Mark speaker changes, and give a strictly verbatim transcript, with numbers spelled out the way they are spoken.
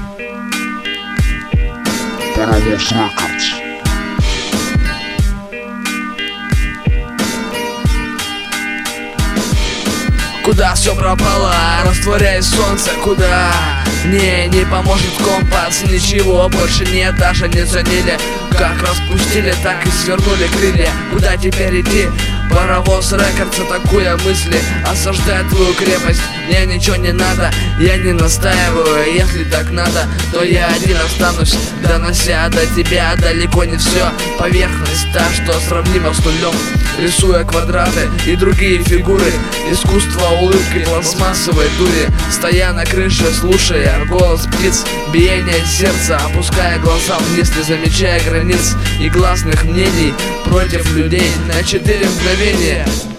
Speaker 1: Паровоз Рекордс.
Speaker 2: Куда все пропало, растворяясь солнце, куда? Мне не поможет компас, ничего больше нет, даже не ценили. Как распустили, так и свернули крылья. Куда теперь идти? Паровоз Рекордс, атакуя мысли, осаждает твою крепость. Мне ничего не надо, я не настаиваю. Если так надо, то я один останусь, донося до тебя далеко не все. Поверхность та, что сравнима с нулем, рисуя квадраты и другие фигуры. Искусство улыбки пластмассовой дури, стоя на крыше, слушая голос птиц, биение сердца, опуская глаза вниз, не замечая границ и гласных мнений против людей. На четыре мгновения